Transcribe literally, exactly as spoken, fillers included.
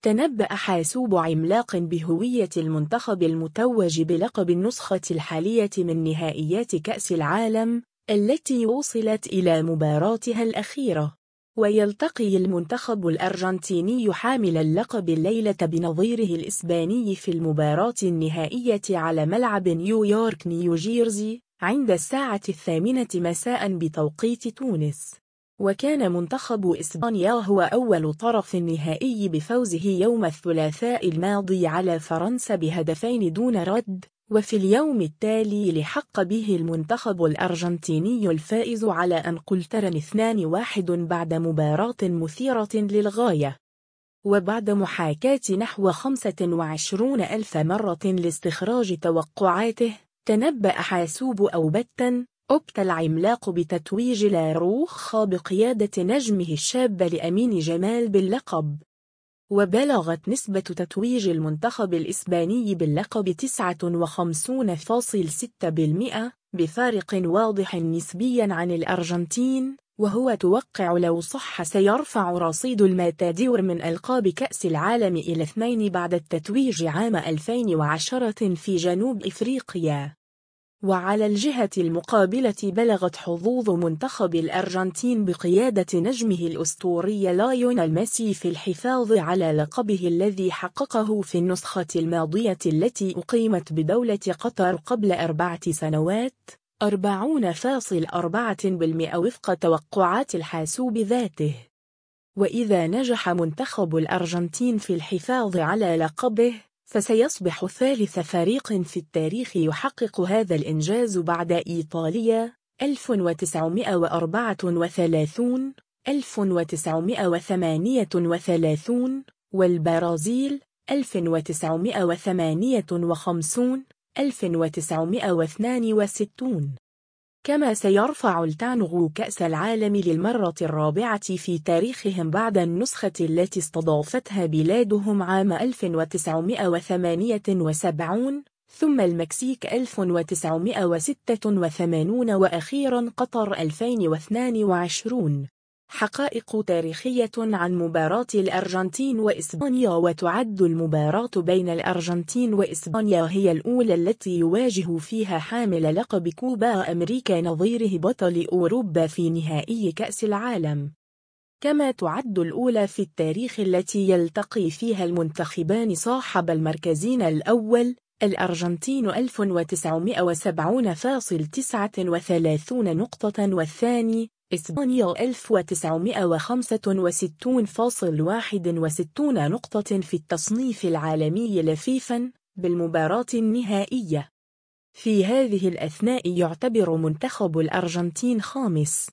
تنبأ حاسوب عملاق بهوية المنتخب المتوج بلقب النسخة الحالية من نهائيات كأس العالم التي وصلت إلى مباراتها الأخيرة. ويلتقي المنتخب الأرجنتيني حامل اللقب الليلة بنظيره الإسباني في المباراة النهائية على ملعب نيويورك نيوجيرسي عند الساعة الثامنة مساء بتوقيت تونس. وكان منتخب إسبانيا هو أول طرف النهائي بفوزه يوم الثلاثاء الماضي على فرنسا بهدفين دون رد، وفي اليوم التالي لحق به المنتخب الأرجنتيني الفائز على أنقلترا اثنين واحد بعد مباراة مثيرة للغاية. وبعد محاكاة نحو خمسة وعشرين ألف مرة لاستخراج توقعاته، تنبأ حاسوب أوبتن أوبتا العملاق بتتويج لاروخا بقيادة نجمه الشاب لأمين جمال باللقب. وبلغت نسبة تتويج المنتخب الإسباني باللقب تسعة وخمسين فاصلة ستة بالمئة بفارق واضح نسبيا عن الأرجنتين، وهو توقع لو صح سيرفع رصيد الماتادير من ألقاب كأس العالم إلى اثنين بعد التتويج عام ألفين وعشرة في جنوب إفريقيا. وعلى الجهة المقابلة بلغت حظوظ منتخب الأرجنتين بقيادة نجمه الأسطوري لايونيل ميسي في الحفاظ على لقبه الذي حققه في النسخة الماضية التي أقيمت بدولة قطر قبل أربعة سنوات، أربعين فاصلة أربعة بالمئة وفق توقعات الحاسوب ذاته. وإذا نجح منتخب الأرجنتين في الحفاظ على لقبه، فسيصبح ثالث فريق في التاريخ يحقق هذا الإنجاز بعد إيطاليا ألف وتسعمائة وأربعة وثلاثين، ألف وتسعمائة وثمانية وثلاثين، والبرازيل ألف وتسعمائة وثمانية وخمسين، ألف وتسعمائة واثنين وستين. كما سيرفع التانغو كأس العالم للمرة الرابعة في تاريخهم بعد النسخة التي استضافتها بلادهم عام ألف وتسعمائة وثمانية وسبعين، ثم المكسيك ألف وتسعمائة وستة وثمانين، وأخيرا قطر ألفين واثنين وعشرين. حقائق تاريخية عن مباراة الأرجنتين وإسبانيا. وتعد المباراة بين الأرجنتين وإسبانيا هي الأولى التي يواجه فيها حامل لقب كوبا أمريكا نظيره بطل أوروبا في نهائي كأس العالم. كما تعد الأولى في التاريخ التي يلتقي فيها المنتخبان صاحب المركزين الأول الأرجنتين ألف وتسعمائة وسبعين فاصلة تسعة وثلاثين نقطة والثاني إسبانيا ألف وتسعمائة وخمسة وستين فاصلة واحد وستين نقطة في التصنيف العالمي لفيفا بالمباراة النهائية. في هذه الأثناء يعتبر منتخب الأرجنتين خامس